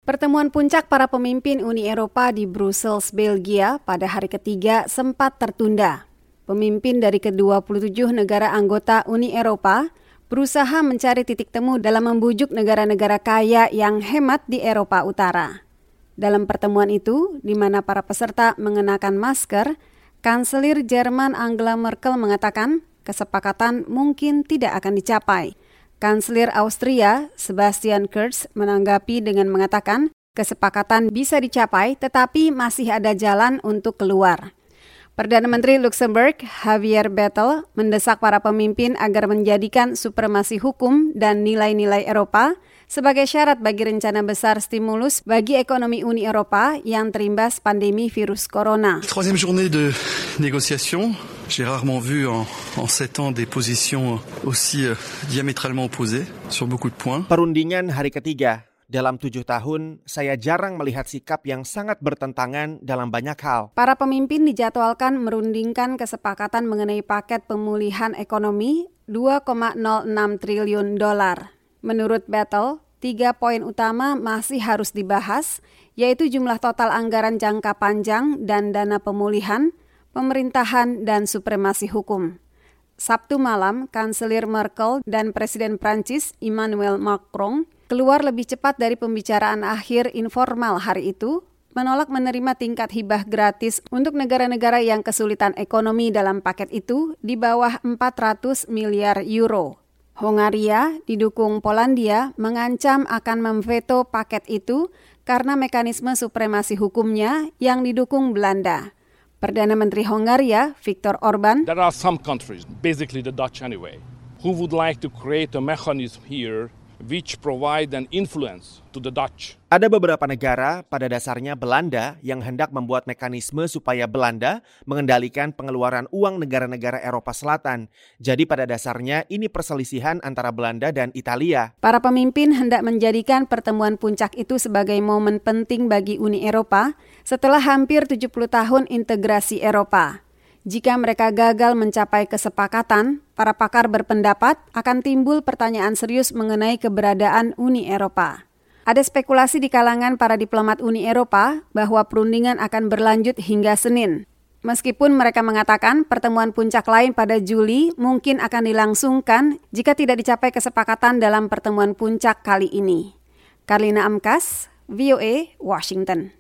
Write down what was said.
Pertemuan puncak para pemimpin Uni Eropa di Brussels, Belgia pada hari ketiga sempat tertunda. Pemimpin dari ke-27 negara anggota Uni Eropa berusaha mencari titik temu dalam membujuk negara-negara kaya yang hemat di Eropa Utara. Dalam pertemuan itu, di mana para peserta mengenakan masker, Kanselir Jerman Angela Merkel mengatakan kesepakatan mungkin tidak akan dicapai. Kanselir Austria, Sebastian Kurz, menanggapi dengan mengatakan kesepakatan bisa dicapai tetapi masih ada jalan untuk keluar. Perdana Menteri Luxembourg, Javier Bettel, mendesak para pemimpin agar menjadikan supremasi hukum dan nilai-nilai Eropa sebagai syarat bagi rencana besar stimulus bagi ekonomi Uni Eropa yang terimbas pandemi virus corona. Troisième journée de négociation. J'ai rarement vu en 7 ans des positions aussi diamétralement opposées sur beaucoup de points. Perundingan hari ketiga. Dalam 7 tahun, saya jarang melihat sikap yang sangat bertentangan dalam banyak hal. Para pemimpin dijadwalkan merundingkan kesepakatan mengenai paket pemulihan ekonomi $2,06 triliun. Menurut Bettel, 3 poin utama masih harus dibahas, yaitu jumlah total anggaran jangka panjang dan dana pemulihan, pemerintahan, dan supremasi hukum. Sabtu malam, Kanselir Merkel dan Presiden Prancis Emmanuel Macron keluar lebih cepat dari pembicaraan akhir informal hari itu, menolak menerima tingkat hibah gratis untuk negara-negara yang kesulitan ekonomi dalam paket itu di bawah 400 miliar euro. Hongaria, didukung Polandia, mengancam akan memveto paket itu karena mekanisme supremasi hukumnya yang didukung Belanda. Perdana Menteri Hongaria, Viktor Orban, There are some countries, basically the Dutch anyway, who would like to create a mechanism here which provide an influence to the Dutch. Ada beberapa negara, pada dasarnya Belanda, yang hendak membuat mekanisme supaya Belanda mengendalikan pengeluaran uang negara-negara Eropa Selatan. Jadi pada dasarnya ini perselisihan antara Belanda dan Italia. Para pemimpin hendak menjadikan pertemuan puncak itu sebagai momen penting bagi Uni Eropa setelah hampir 70 tahun integrasi Eropa. Jika mereka gagal mencapai kesepakatan, para pakar berpendapat akan timbul pertanyaan serius mengenai keberadaan Uni Eropa. Ada spekulasi di kalangan para diplomat Uni Eropa bahwa perundingan akan berlanjut hingga Senin. Meskipun mereka mengatakan pertemuan puncak lain pada Juli mungkin akan dilangsungkan jika tidak dicapai kesepakatan dalam pertemuan puncak kali ini. Karlina Amkas, VOA, Washington.